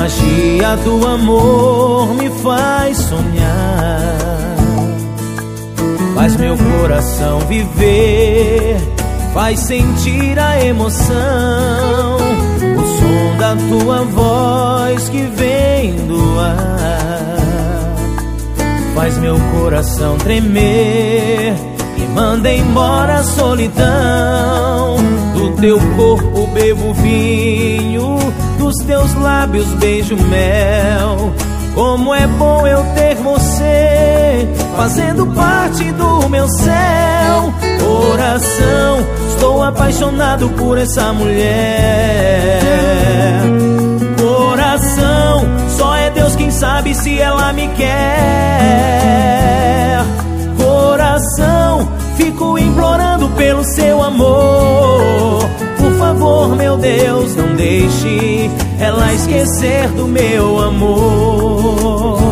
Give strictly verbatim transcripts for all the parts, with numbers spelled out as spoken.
magia do amor me faz sonhar, faz meu coração viver, faz sentir a emoção, o som da tua voz que vem do ar, faz meu coração tremer e manda embora a solidão. Do teu corpo bebo vinho, dos teus lábios beijo mel. Como é bom eu ter você fazendo parte do meu céu. Coração, estou apaixonado por essa mulher. Coração, só é Deus quem sabe se ela me quer. Coração, fico implorando pelo seu amor. Por favor, meu Deus, não deixe ela esquecer do meu amor.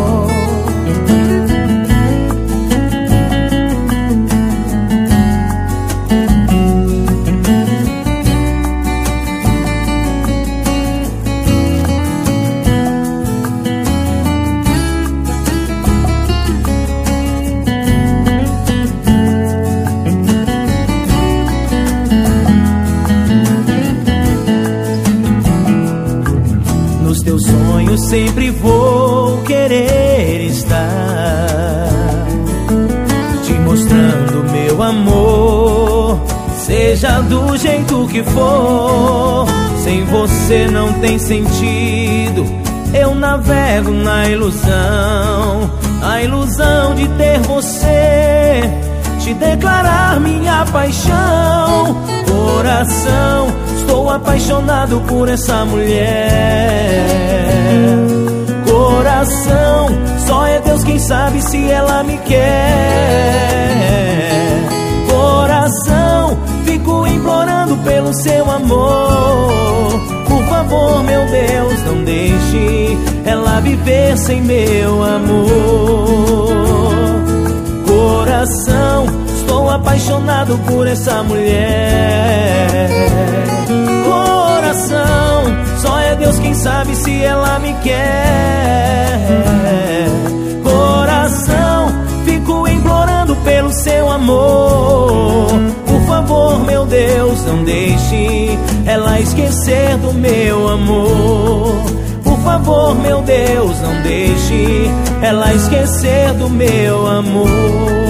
Nos teus sonhos sempre vou querer estar, te mostrando meu amor, seja do jeito que for. Sem você não tem sentido, eu navego na ilusão, a ilusão de ter você, te declarar minha paixão. Coração, estou apaixonado por essa mulher. Coração, só é Deus quem sabe se ela me quer. Coração, fico implorando pelo seu amor. Por favor, meu Deus, não deixe ela viver sem meu amor. Coração, estou apaixonado por essa mulher. Coração, só é Deus quem sabe se ela me quer. Coração, fico implorando pelo seu amor. Por favor, meu Deus, não deixe ela esquecer do meu amor. Por favor, meu Deus, não deixe ela esquecer do meu amor.